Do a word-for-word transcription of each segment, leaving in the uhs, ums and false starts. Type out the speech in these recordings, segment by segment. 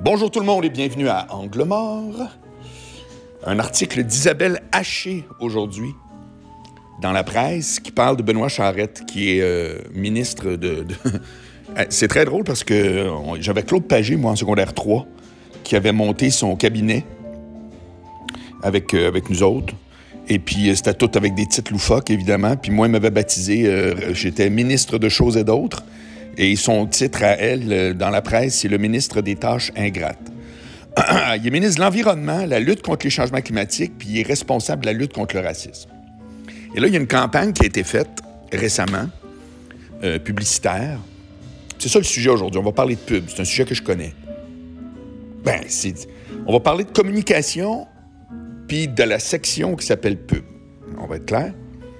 Bonjour tout le monde et bienvenue à Angle mort. Un article d'Isabelle Haché aujourd'hui dans la presse qui parle de Benoît Charette, qui est euh, ministre de... de... C'est très drôle parce que on, j'avais Claude Pagé, moi, en secondaire trois, qui avait monté son cabinet avec, euh, avec nous autres. Et puis, euh, c'était tout avec des titres loufoques, évidemment. Puis moi, il m'avait baptisé, euh, j'étais ministre de choses et d'autres. Et son titre à elle, euh, dans la presse, c'est le ministre des tâches ingrates. Il est ministre de l'Environnement, la lutte contre les changements climatiques, puis il est responsable de la lutte contre le racisme. Et là, il y a une campagne qui a été faite récemment, euh, publicitaire. C'est ça le sujet aujourd'hui. On va parler de pub. C'est un sujet que je connais. Ben, c'est... On va parler de communication, puis de la section qui s'appelle pub. On va être clair.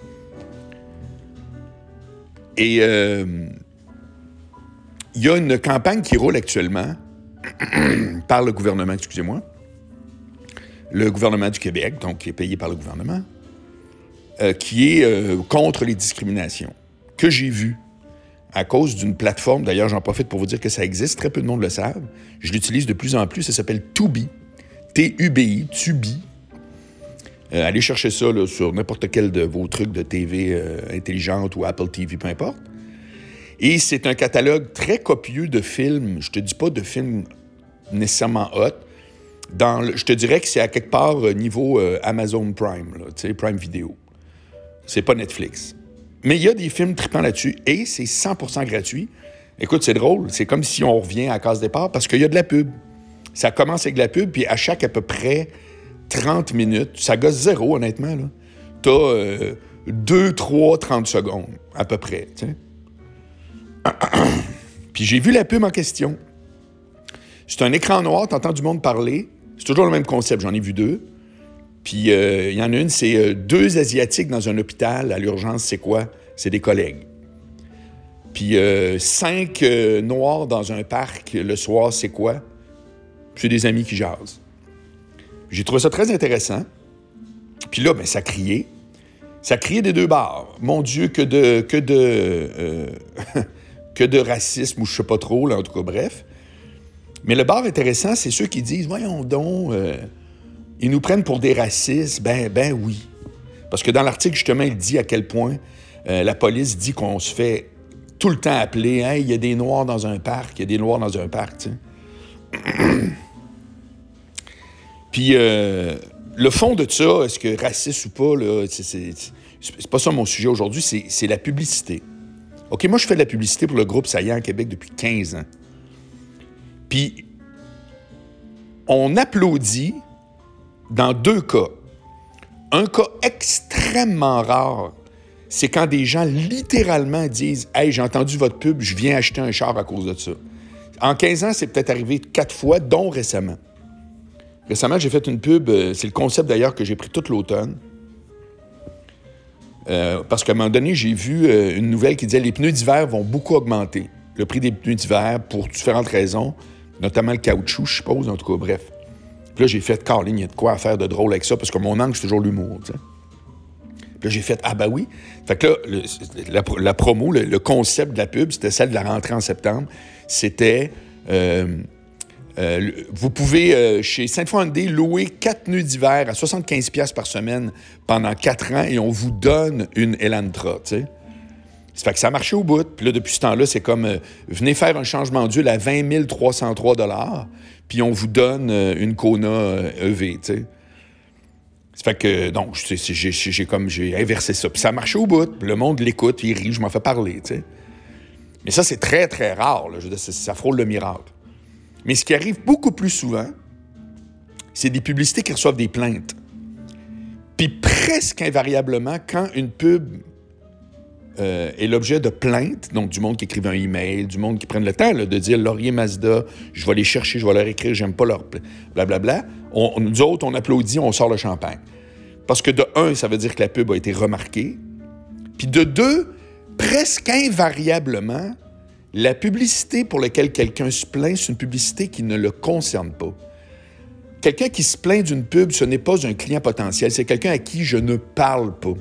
Et euh, il y a une campagne qui roule actuellement par le gouvernement, excusez-moi, le gouvernement du Québec, donc qui est payé par le gouvernement, euh, qui est euh, contre les discriminations, que j'ai vu à cause d'une plateforme, d'ailleurs j'en profite pour vous dire que ça existe, très peu de monde le savent, je l'utilise de plus en plus, ça s'appelle Tubi, T U B I, Tubi. Euh, allez chercher ça là, sur n'importe quel de vos trucs de T V euh, intelligente ou Apple T V, peu importe. Et c'est un catalogue très copieux de films, je te dis pas de films nécessairement hot, dans le, je te dirais que c'est à quelque part euh, niveau euh, Amazon Prime, tu sais, Prime Video. C'est pas Netflix. Mais il y a des films trippants là-dessus et c'est cent pour cent gratuit. Écoute, c'est drôle, c'est comme si on revient à case départ parce qu'il y a de la pub. Ça commence avec de la pub, puis à chaque à peu près trente minutes, ça gosse zéro, honnêtement, là. T'as euh, deux, trois, trente secondes, à peu près, tu sais. Puis j'ai vu la pub en question. C'est un écran noir, t'entends du monde parler. C'est toujours le même concept, j'en ai vu deux. Puis il euh, y en a une, c'est euh, deux Asiatiques dans un hôpital, à l'urgence, c'est quoi? C'est des collègues. Puis euh, cinq euh, Noirs dans un parc, le soir, c'est quoi? C'est des amis qui jasent. J'ai trouvé ça très intéressant. Puis là, ben, ça criait. Ça criait des deux bords. Mon Dieu, que de... que de... Euh, que de racisme, ou je sais pas trop, là, en tout cas, bref. Mais le bar intéressant, c'est ceux qui disent « Voyons donc, euh, ils nous prennent pour des racistes. » Ben, ben oui. Parce que dans l'article, justement, il dit à quel point euh, la police dit qu'on se fait tout le temps appeler « Hey, il y a des Noirs dans un parc, il y a des Noirs dans un parc, tu sais. » Puis, euh, le fond de ça, est-ce que raciste ou pas, là, c'est, c'est, c'est pas ça mon sujet aujourd'hui, c'est, c'est la publicité. OK, moi, je fais de la publicité pour le groupe Saillant Québec depuis quinze ans. Puis, on applaudit dans deux cas. Un cas extrêmement rare, c'est quand des gens littéralement disent « Hey, j'ai entendu votre pub, je viens acheter un char à cause de ça. » En quinze ans, c'est peut-être arrivé quatre fois, dont récemment. Récemment, j'ai fait une pub, c'est le concept d'ailleurs que j'ai pris toute l'automne. Euh, parce qu'à un moment donné, j'ai vu euh, une nouvelle qui disait « Les pneus d'hiver vont beaucoup augmenter. » Le prix des pneus d'hiver pour différentes raisons, notamment le caoutchouc, je suppose, en tout cas, bref. Puis là, j'ai fait « Carling, il y a de quoi à faire de drôle avec ça, parce que mon angle, c'est toujours l'humour, tu sais. » Puis là, j'ai fait « Ah ben oui. » Fait que là, le, la, la promo, le, le concept de la pub, c'était celle de la rentrée en septembre. C'était... Euh, Euh, vous pouvez, euh, chez Sainte-Foy Hyundai, louer quatre pneus d'hiver à soixante-quinze dollars par semaine pendant quatre ans et on vous donne une Elantra, tu sais. Ça fait que ça a marché au bout. Puis là, depuis ce temps-là, c'est comme, euh, venez faire un changement d'huile à vingt mille trois cent trois dollars, puis on vous donne euh, une Kona euh, E V, tu sais. Ça fait que, donc, c'est, c'est, j'ai, j'ai, comme, j'ai inversé ça. Puis ça a marché au bout. Puis le monde l'écoute, il rit, je m'en fais parler, tu sais. Mais ça, c'est très, très rare, là. Je veux dire, ça, ça frôle le miracle. Mais ce qui arrive beaucoup plus souvent, c'est des publicités qui reçoivent des plaintes. Puis presque invariablement, quand une pub euh, est l'objet de plaintes, donc du monde qui écrive un email, du monde qui prenne le temps là, de dire « Laurier Mazda, je vais les chercher, je vais leur écrire, j'aime pas leur... blablabla », on, nous autres, on applaudit, on sort le champagne. Parce que de un, ça veut dire que la pub a été remarquée. Puis de deux, presque invariablement... La publicité pour laquelle quelqu'un se plaint, c'est une publicité qui ne le concerne pas. Quelqu'un qui se plaint d'une pub, ce n'est pas un client potentiel, c'est quelqu'un à qui je ne parle pas.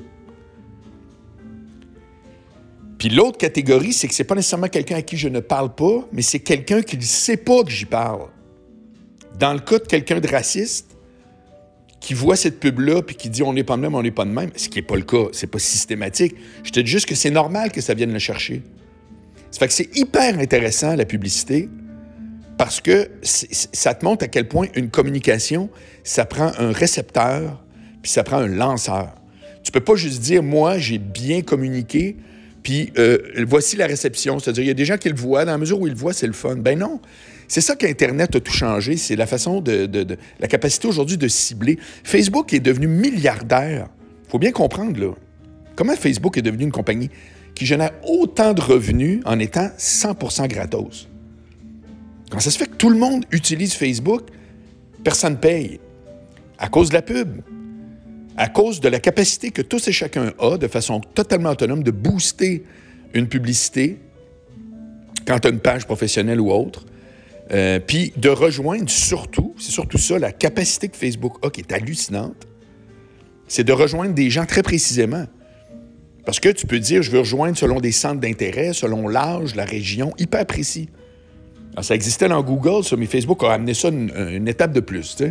Puis l'autre catégorie, c'est que c'est pas nécessairement quelqu'un à qui je ne parle pas, mais c'est quelqu'un qui ne sait pas que j'y parle. Dans le cas de quelqu'un de raciste qui voit cette pub-là puis qui dit « on n'est pas de même, on n'est pas de même », ce qui n'est pas le cas, c'est pas systématique. Je te dis juste que c'est normal que ça vienne le chercher. Ça fait que c'est hyper intéressant, la publicité, parce que ça te montre à quel point une communication, ça prend un récepteur puis ça prend un lanceur. Tu peux pas juste dire « moi, j'ai bien communiqué », puis euh, voici la réception. C'est-à-dire, il y a des gens qui le voient, dans la mesure où ils le voient, c'est le fun. Ben non, c'est ça qu'Internet a tout changé, c'est la façon de, de, de la capacité aujourd'hui de cibler. Facebook est devenu milliardaire. Il faut bien comprendre, là, comment Facebook est devenu une compagnie qui génère autant de revenus en étant cent pour cent gratos. Quand ça se fait que tout le monde utilise Facebook, personne ne paye. À cause de la pub. À cause de la capacité que tous et chacun a, de façon totalement autonome, de booster une publicité quand tu as une page professionnelle ou autre, euh, puis de rejoindre surtout, c'est surtout ça, la capacité que Facebook a qui est hallucinante, c'est de rejoindre des gens très précisément. Parce que tu peux dire, je veux rejoindre selon des centres d'intérêt, selon l'âge, la région, hyper précis. Alors, ça existait dans Google, ça, mais Facebook a amené ça une, une étape de plus, tu sais.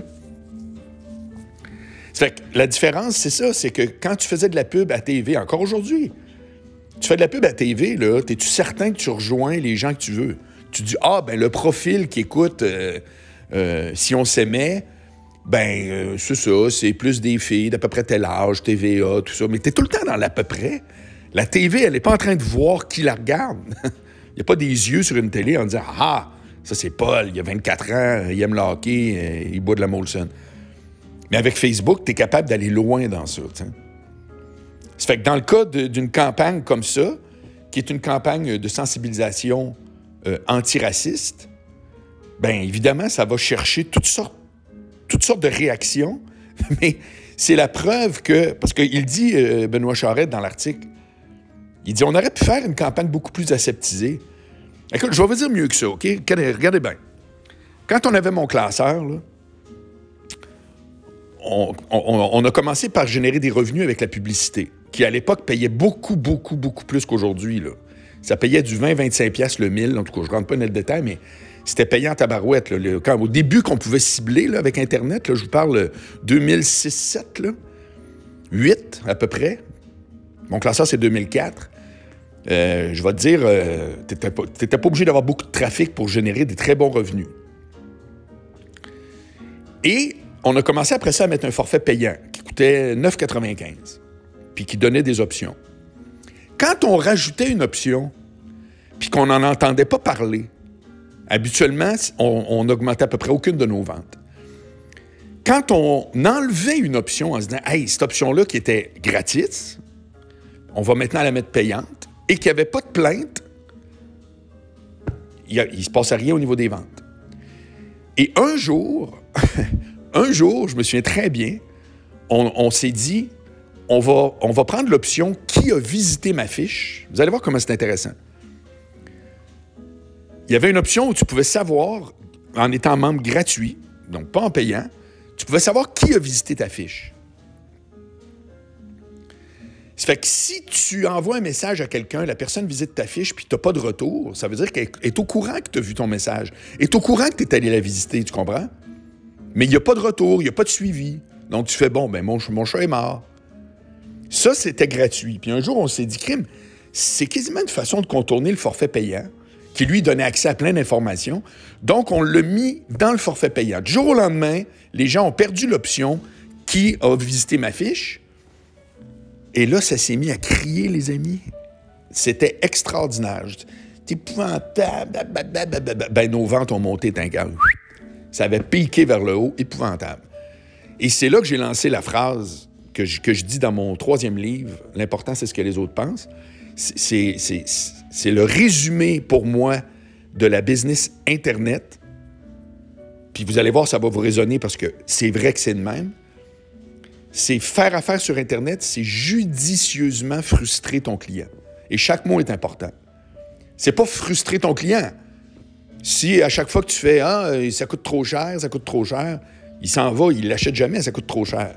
Ça fait que la différence, c'est ça, c'est que quand tu faisais de la pub à T V, encore aujourd'hui, tu fais de la pub à T V, là, es-tu certain que tu rejoins les gens que tu veux? Tu dis, ah, ben le profil qui écoute euh, euh, Si on s'aimait, ben euh, c'est ça, c'est plus des filles d'à peu près tel âge, T V A, tout ça. Mais t'es tout le temps dans l'à peu près. La T V, elle n'est pas en train de voir qui la regarde. Il n'y a pas des yeux sur une télé en disant, ah, ça c'est Paul, il a vingt-quatre ans, il aime le hockey, euh, il boit de la Molson. Mais avec Facebook, tu es capable d'aller loin dans ça. T'sais. Ça fait que dans le cas de, d'une campagne comme ça, qui est une campagne de sensibilisation euh, antiraciste, bien évidemment, ça va chercher toutes sortes, toutes sortes de réactions, mais c'est la preuve que... Parce qu'il dit, euh, Benoît Charette, dans l'article, il dit, on aurait pu faire une campagne beaucoup plus aseptisée. Écoute, je vais vous dire mieux que ça, OK? Regardez bien. Quand on avait mon classeur, là, On, on, on a commencé par générer des revenus avec la publicité, qui, à l'époque, payait beaucoup, beaucoup, beaucoup plus qu'aujourd'hui. Là. Ça payait du vingt à vingt-cinq piastres le mille. En tout cas, je ne rentre pas dans le détail, mais c'était payant en tabarouette. Là. Le, quand, au début qu'on pouvait cibler là, avec Internet, là, je vous parle deux mille six sept, là, huit à peu près. Mon classeur, c'est deux mille quatre. Euh, je vais te dire, euh, tu n'étais pas, t'étais pas obligé d'avoir beaucoup de trafic pour générer des très bons revenus. Et on a commencé après ça à mettre un forfait payant qui coûtait neuf quatre-vingt-quinze, puis qui donnait des options. Quand on rajoutait une option, puis qu'on n'en entendait pas parler, habituellement, on n'augmentait à peu près aucune de nos ventes. Quand on enlevait une option en se disant « Hey, cette option-là qui était gratis, on va maintenant la mettre payante », et qu'il n'y avait pas de plainte, il ne se passait rien au niveau des ventes. Et un jour... Un jour, je me souviens très bien, on, on s'est dit, on va, on va prendre l'option « Qui a visité ma fiche ?» Vous allez voir comment c'est intéressant. Il y avait une option où tu pouvais savoir, en étant membre gratuit, donc pas en payant, tu pouvais savoir qui a visité ta fiche. Ça fait que si tu envoies un message à quelqu'un, la personne visite ta fiche, puis tu n'as pas de retour, ça veut dire qu'elle est au courant que tu as vu ton message, est au courant que tu es allé la visiter, tu comprends? Mais il n'y a pas de retour, il n'y a pas de suivi. Donc, tu fais, bon, ben mon, mon chat est mort. Ça, c'était gratuit. Puis un jour, on s'est dit, crime, c'est quasiment une façon de contourner le forfait payant, qui lui donnait accès à plein d'informations. Donc, on l'a mis dans le forfait payant. Du jour au lendemain, les gens ont perdu l'option « Qui a visité ma fiche ?» Et là, ça s'est mis à crier, les amis. C'était extraordinaire. C'est épouvantable. Ben, nos ventes ont monté d'un gars. Ça avait piqué vers le haut, épouvantable. Et c'est là que j'ai lancé la phrase que je, que je dis dans mon troisième livre, « L'important, c'est ce que les autres pensent ». C'est, c'est, c'est le résumé pour moi de la business Internet. Puis vous allez voir, ça va vous résonner parce que c'est vrai que c'est de même. C'est faire affaire sur Internet, c'est judicieusement frustrer ton client. Et chaque mot est important. C'est pas frustrer ton client. Si à chaque fois que tu fais « Ah, ça coûte trop cher, ça coûte trop cher », il s'en va, il l'achète jamais, ça coûte trop cher.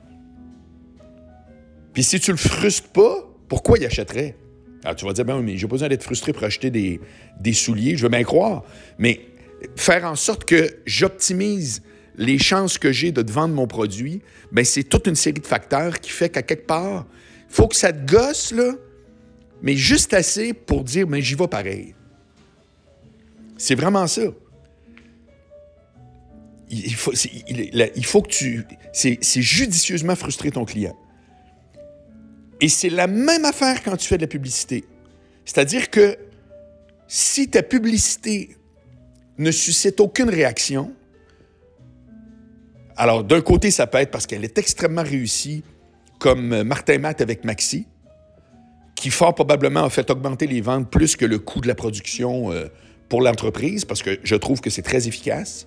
Puis si tu le frustres pas, pourquoi il achèterait? Alors tu vas dire « Ben oui, mais j'ai pas besoin d'être frustré pour acheter des, des souliers, je veux bien croire. » Mais faire en sorte que j'optimise les chances que j'ai de te vendre mon produit, bien, c'est toute une série de facteurs qui fait qu'à quelque part, il faut que ça te gosse, là, mais juste assez pour dire, bien, j'y vais pareil. C'est vraiment ça. Il faut, il, il faut que tu... C'est, c'est judicieusement frustrer ton client. Et c'est la même affaire quand tu fais de la publicité. C'est-à-dire que si ta publicité ne suscite aucune réaction, alors d'un côté, ça peut être parce qu'elle est extrêmement réussie, comme Martin Matt avec Maxi, qui fort probablement a fait augmenter les ventes plus que le coût de la production euh, pour l'entreprise, parce que je trouve que c'est très efficace.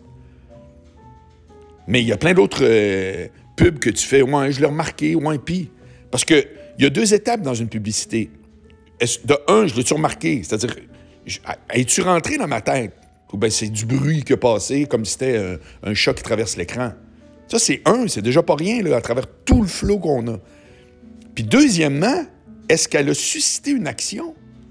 Mais il y a plein d'autres euh, pubs que tu fais, ouais, je l'ai remarqué, ouais, pis. Parce qu'il y a deux étapes dans une publicité. De un, je l'ai-tu remarqué? C'est-à-dire, es-tu rentré dans ma tête? Ou bien c'est du bruit qui a passé, comme si c'était un, un chat qui traverse l'écran. Ça, c'est un, c'est déjà pas rien, là, à travers tout le flot qu'on a. Puis deuxièmement, est-ce qu'elle a suscité une action?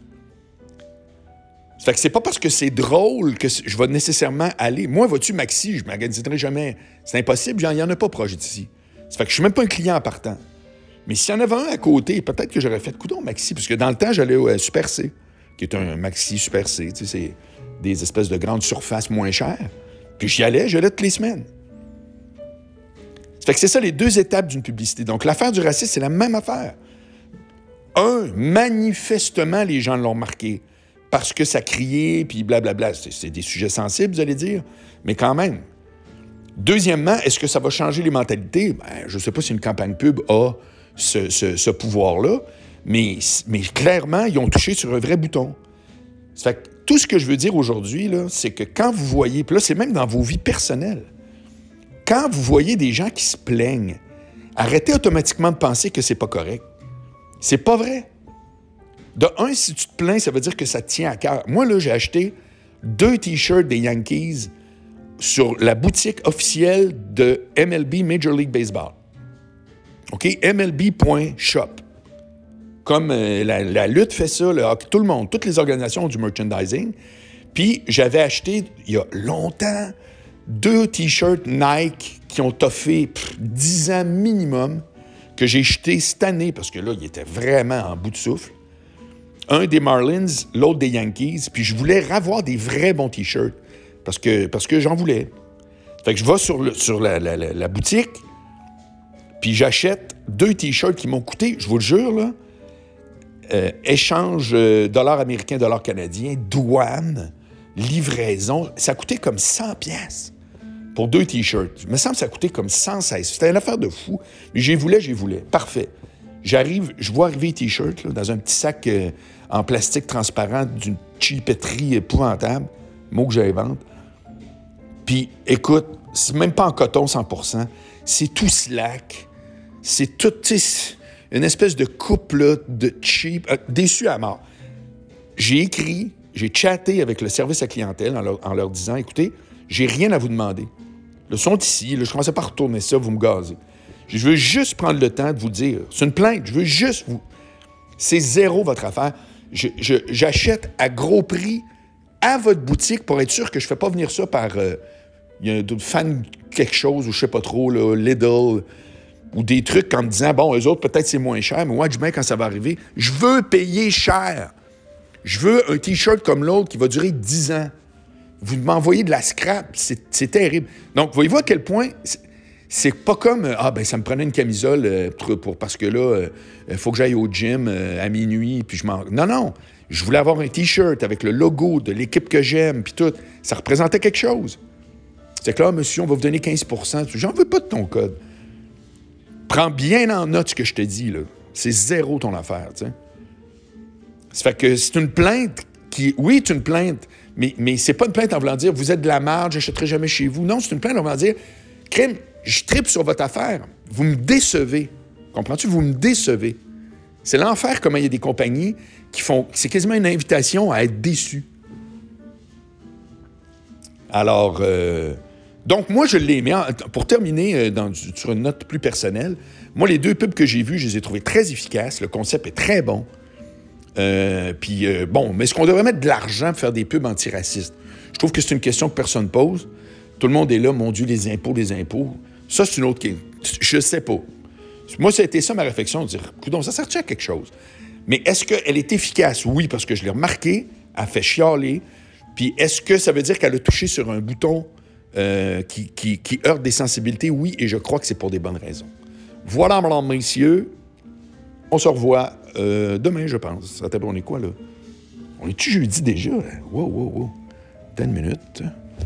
Ça fait que c'est pas parce que c'est drôle que je vais nécessairement aller. Moi, vois-tu, Maxi, je ne m'organiserai jamais. C'est impossible, il n'y en a pas proche d'ici. Ça fait que je suis même pas un client en partant. Mais s'il y en avait un à côté, peut-être que j'aurais fait coudonc Maxi, parce que dans le temps, j'allais au Super C, qui est un Maxi Super C. Tu sais, c'est des espèces de grandes surfaces moins chères. Puis j'y allais, j'y allais toutes les semaines. Ça fait que c'est ça les deux étapes d'une publicité. Donc l'affaire du racisme, c'est la même affaire. Un, manifestement, les gens l'ont remarqué. Parce que ça criait, puis blablabla. C'est, c'est des sujets sensibles, vous allez dire, mais quand même. Deuxièmement, est-ce que ça va changer les mentalités? Ben, je ne sais pas si une campagne pub a ce, ce, ce pouvoir-là, mais, mais clairement, ils ont touché sur un vrai bouton. Ça fait que tout ce que je veux dire aujourd'hui, là, c'est que quand vous voyez, puis là, c'est même dans vos vies personnelles, quand vous voyez des gens qui se plaignent, arrêtez automatiquement de penser que c'est pas correct. C'est pas vrai. De un, si tu te plains, ça veut dire que ça te tient à cœur. Moi, là, j'ai acheté deux T-shirts des Yankees sur la boutique officielle de M L B Major League Baseball. OK? M L B point shop. Comme euh, la, la lutte fait ça, le hockey, tout le monde, toutes les organisations ont du merchandising. Puis, j'avais acheté, il y a longtemps, deux T-shirts Nike qui ont toffé pff, dix ans minimum, que j'ai jetés cette année, parce que là, ils étaient vraiment en bout de souffle. Un des Marlins, l'autre des Yankees, puis je voulais avoir des vrais bons T-shirts, parce que, parce que j'en voulais. Fait que je vais sur, le, sur la, la, la, la boutique, puis j'achète deux T-shirts qui m'ont coûté, je vous le jure, là, euh, échange euh, dollars américains, dollars canadiens, douane, livraison, ça coûtait comme cent piastres pour deux T-shirts. Il me semble que ça coûtait comme cent seize. C'était une affaire de fou, mais j'y voulais, j'y voulais. Parfait. J'arrive, je vois arriver les T-shirts là, dans un petit sac euh, en plastique transparent d'une cheapeterie épouvantable, mot que j'invente. Puis, écoute, c'est même pas en coton cent pour cent, c'est tout slack, c'est tout, tu sais, une espèce de coupe là, de cheap, euh, déçu à mort. J'ai écrit, j'ai chatté avec le service à clientèle en leur, en leur disant, écoutez, j'ai rien à vous demander. Ils sont ici, là, je commençais pas à retourner ça, vous me gazez. Je veux juste prendre le temps de vous dire. C'est une plainte. Je veux juste vous... C'est zéro votre affaire. Je, je, j'achète à gros prix à votre boutique pour être sûr que je ne fais pas venir ça par... Euh, il y a un fan quelque chose ou je ne sais pas trop, là, Lidl, ou des trucs en me disant, bon, eux autres, peut-être c'est moins cher, mais moi, du bien, quand ça va arriver, je veux payer cher. Je veux un T-shirt comme l'autre qui va durer dix ans. Vous m'envoyez de la scrap. C'est, c'est terrible. Donc, voyez-vous à quel point... C'est, C'est pas comme, ah ben ça me prenait une camisole euh, pour, pour, parce que là, il euh, faut que j'aille au gym euh, à minuit, puis je m'en... Non, non, je voulais avoir un T-shirt avec le logo de l'équipe que j'aime, puis tout. Ça représentait quelque chose. C'est que là, monsieur, on va vous donner quinze pour cent. J'en veux pas de ton code. Prends bien en note ce que je te dis, là. C'est zéro ton affaire, tu sais. Ça fait que c'est une plainte qui... Oui, c'est une plainte, mais, mais c'est pas une plainte en voulant dire, vous êtes de la merde, j'achèterai jamais chez vous. Non, c'est une plainte en voulant dire, crime, je tripe sur votre affaire. Vous me décevez. Comprends-tu? Vous me décevez. C'est l'enfer comment il y a des compagnies qui font... C'est quasiment une invitation à être déçu. Alors, euh, donc moi, je l'ai aimé. Pour terminer euh, dans, sur une note plus personnelle, moi, les deux pubs que j'ai vus, je les ai trouvés très efficaces. Le concept est très bon. Euh, puis, euh, bon, mais est-ce qu'on devrait mettre de l'argent pour faire des pubs antiracistes? Je trouve que c'est une question que personne ne pose. Tout le monde est là, mon Dieu, les impôts, les impôts. Ça, c'est une autre question. Je sais pas. Moi, ça a été ça ma réflexion, de dire, coudonc, ça sert-tu à quelque chose? Mais est-ce qu'elle est efficace? Oui, parce que je l'ai remarqué, elle fait chialer. Puis est-ce que ça veut dire qu'elle a touché sur un bouton euh, qui, qui, qui heurte des sensibilités? Oui, et je crois que c'est pour des bonnes raisons. Voilà, mesdames, messieurs. On se revoit euh, demain, je pense. Attends, on est quoi, là? On est-tu jeudi déjà? Wow, wow, wow. Attends une minute.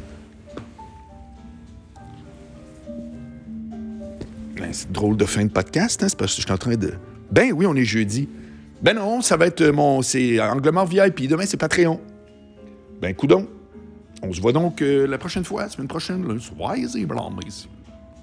Ben, c'est drôle de fin de podcast, hein? C'est parce que je suis en train de... Ben oui, on est jeudi. Ben non, ça va être mon... C'est Anglemar V I P. Demain, c'est Patreon. Ben, coudonc. On se voit donc euh, la prochaine fois, la semaine prochaine. Là. Soyez blancs, ici.